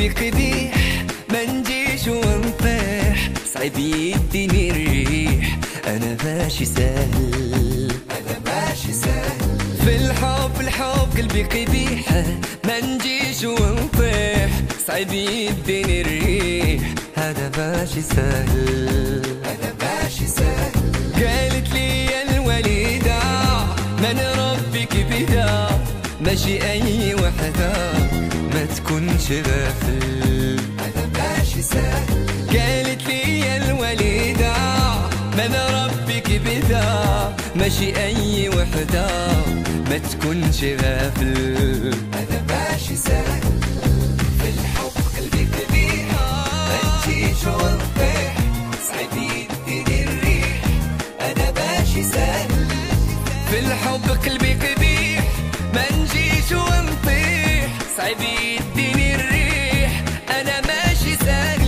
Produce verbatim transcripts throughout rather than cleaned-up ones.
قلبي قبيح ما نجيش ونطيح، صعيب يديني الريح انا ماشي سهل، انا ماشي سهل. في الحب الحب قلبي قبيح ما نجيش ونطيح، صعيب يديني الريح هذا ماشي سهل، انا ماشي سهل. قالت لي يا الوليدة من ربك بدا، ماشي اي وحدة ما تكونش غافل، انا ماشي سهل. قالت لي يا الوليدة من ربك بدا، ماشي اي وحدة ما تكونش غافل، انا ماشي سهل. في الحب قلبي قبيح ما نجيش ونطيح، صعيب يديني الريح انا ماشي سهل. في الحب قلبي قبيح ما نجيش ونطيح، صعيب يديني الريح انا ماشي سهل.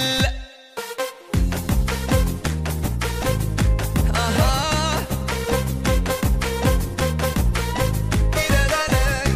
اها لا لا لا.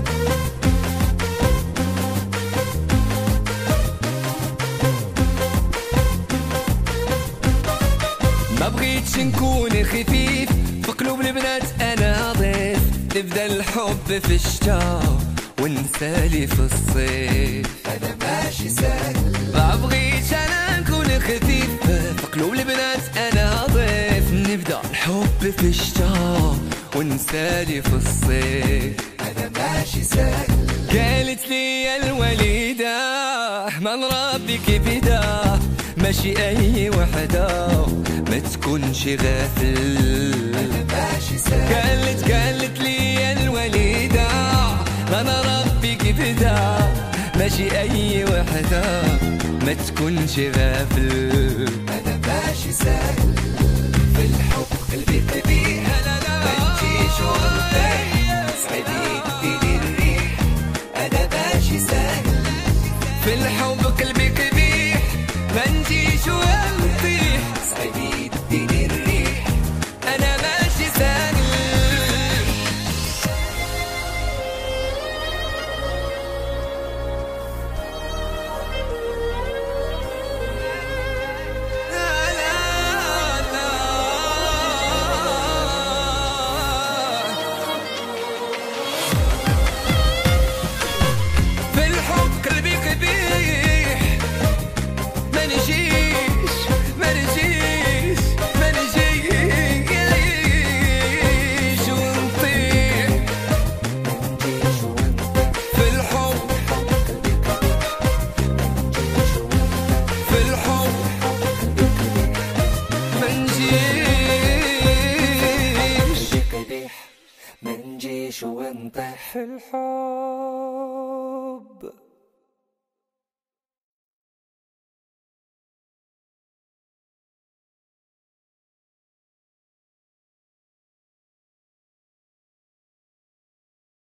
ما بغيتش نكون خفيف في قلوب البنات انا ضيف، نبدا الحب في الشتا ونسالي في الصيف، انا ماشي سهل. ما بغيتش انا نكون خفيف في قلوب البنات انا ضيف، نبدا الحب في الشتا ونسالي في الصيف، انا ماشي سهل. قالت لي يا الوليدة من ربك بدا، ماشي اي وحدة ما تكونش غافل، انا ماشي سهل. قالت قالت لي يا الوليدة من ربك بدا، ماشي اي وحدة ما تكونش غافل، انا ماشي سهل. في الحب قلبي قبيح ما نجيش ونطيح، صعيب يديني الريح انا ماشي سهل. في الحب قلبي قبيح ما نجيش ونطيح، صعيب يديني الريح انا ماشي سهل. لا لا لا. في الحب قلبي قبيح ما نجيش ما نجيش ما نجيش ونطيح. في الحب في الحب ما نجيش، قبيح ما نجيش ونطيح. في الحب